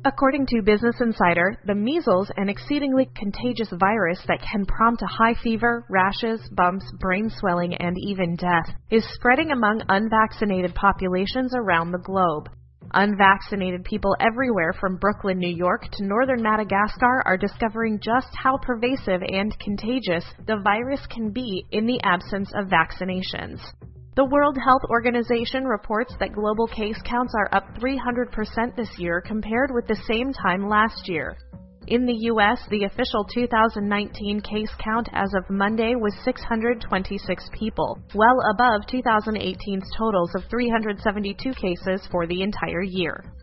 According to Business Insider, the measles, an exceedingly contagious virus that can prompt a high fever, rashes, bumps, brain swelling, and even death, is spreading among unvaccinated populations around the globe. Unvaccinated people everywhere from Brooklyn, New York to northern Madagascar are discovering just how pervasive and contagious the virus can be in the absence of vaccinations. The World Health Organization reports that global case counts are up 300% this year compared with the same time last year. In the U.S., the official 2019 case count as of Monday was 626 people, well above 2018's totals of 372 cases for the entire year.